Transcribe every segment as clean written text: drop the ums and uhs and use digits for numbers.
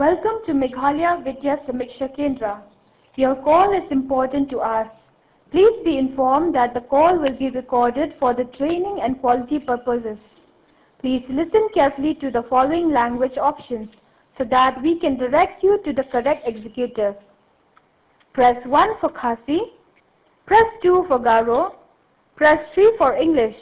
Welcome to Meghalaya Vidya Samiksha Kendra. Your call is important to us. Please be informed that the call will be recorded for the training and quality purposes. Please listen carefully to the following language options so that we can direct you to the correct executive. Press 1 for Khasi, press 2 for Garo, press 3 for English.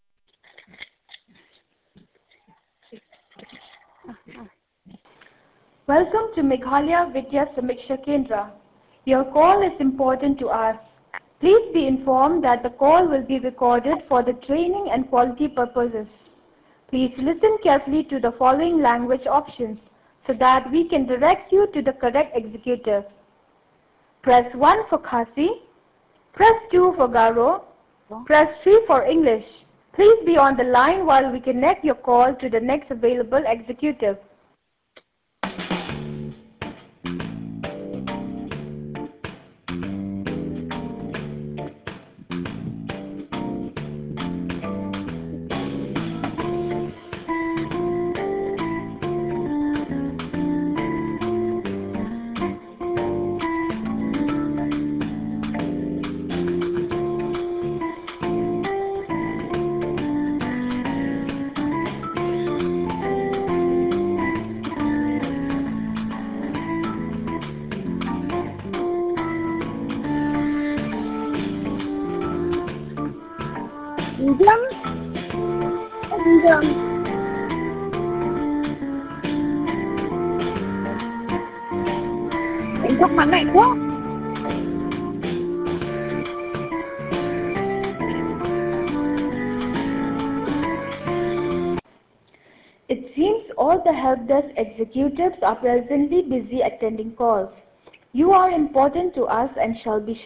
Welcome to Meghalaya Vidya Samiksha Kendra. Your call is important to us. Please be informed that the call will be recorded for the training and quality purposes. Please listen carefully to the following language options so that we can direct you to the correct executive. Press 1 for Khasi, press 2 for Garo, press 3 for English. Please be on the line while we connect your call to the next available executive. It seems all the help desk executives are presently busy attending calls. You are important to us and shall be